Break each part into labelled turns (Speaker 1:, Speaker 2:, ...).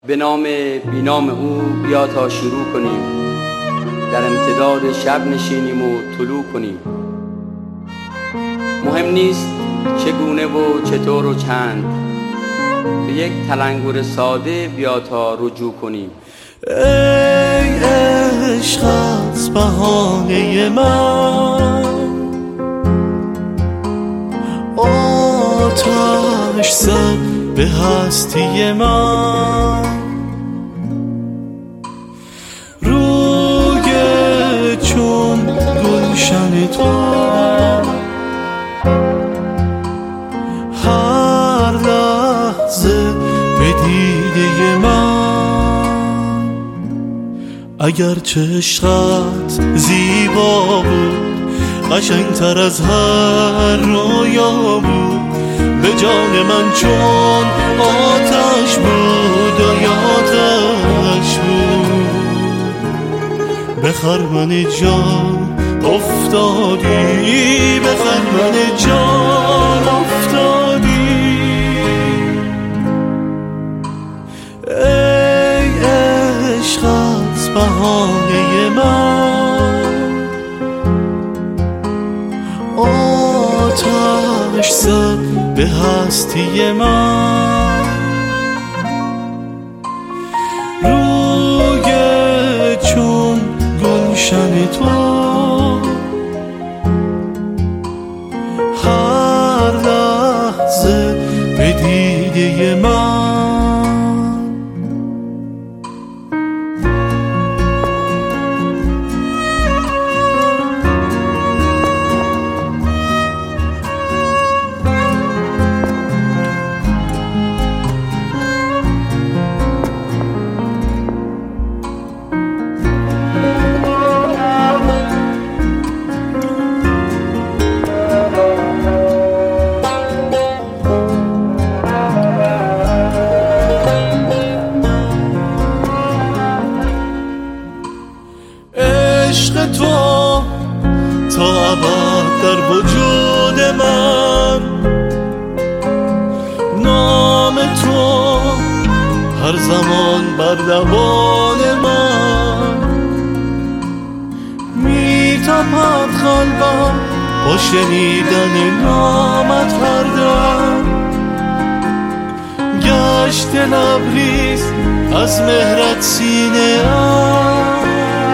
Speaker 1: به نام بینام او بیا تا شروع کنیم، در امتداد شب نشینیم و طلوع کنیم. مهم نیست چگونه و چطور و چند، به یک تلنگر ساده بیا تا رجوع کنیم.
Speaker 2: ای عشقت بهانه من، آتش زد به هستی من، روی چون گلشن تو هر لحظه به دیده من. اگر چشقت زیبا بود، قشنگتر از هر رویا بود، به جان من چون آتش بود و آتش بود. به خرمن جان افتادی، به خرمن جان افتادی. ای عشقت بهانه من، آتش زد به هستی من، روی چون گلشن تو هر لحظه به دیده من. عشق تو تا ابد در وجود من، نام تو هر زمان بر لبان من. میتپد قلبم با شنیدن نامت هر دم، گشت لبریز از مهرت سینه ام.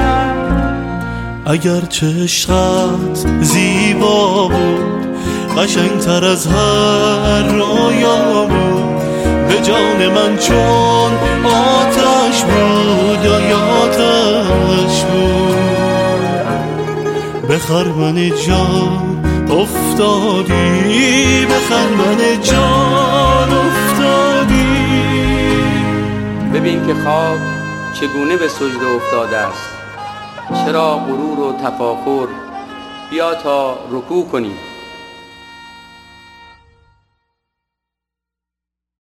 Speaker 2: اگر چشقت زیبا بود، قشنگتر از هر رویا بود، به جان من چون آتش بود و آتش بود. به خرمن جان افتادی، به خرمن جان افتادی.
Speaker 1: ببین که خاک چگونه به سجده افتاده است، چرا غرور و تفاخر، بیا تا رکوع کنیم.